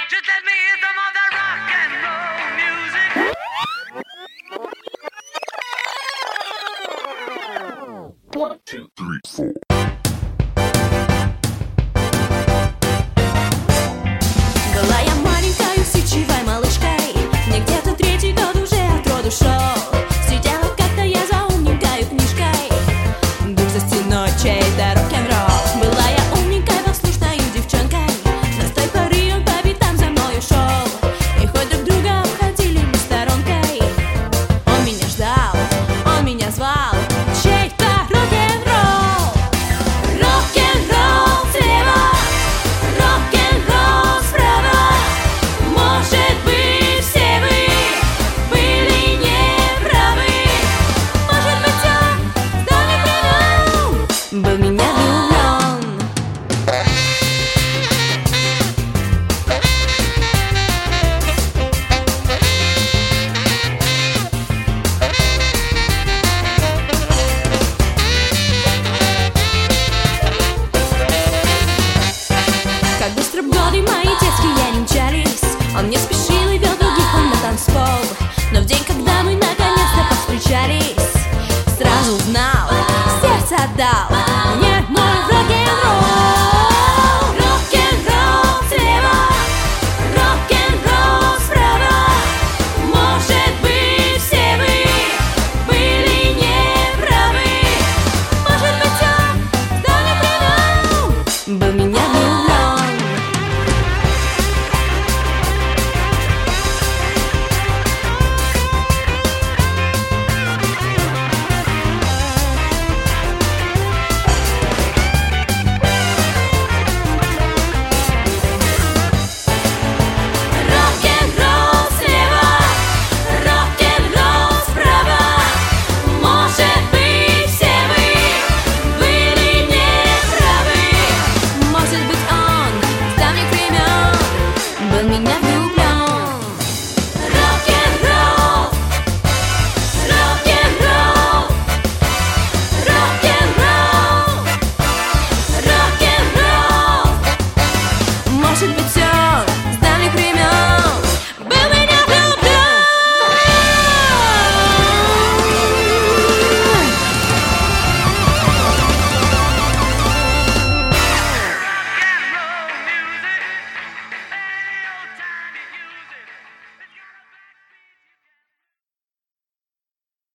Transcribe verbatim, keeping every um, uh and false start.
Just let me hear some of that rock and roll music. One, two, three, four. Была я маленькой, усидчивой малышкой. Мне где-то третий год уже от роду шел. Сидела как-то я за умненькой книжкой. Вдруг за стеной чей-то рок-н-ролл. Была я умненькой, послушной девчонкой, но с той поры он по пятам за мною шел. И хоть друг друга обходили мы сторонкой, он меня ждал, он меня звал. Чей-то рок-н-ролл. Рок-н-ролл слева, рок-н-ролл справа. Может быть, все вы были неправы. Может быть, он с давних времен был в меня влюблен. Как быстро годы мои детские не мчались. Он не спешил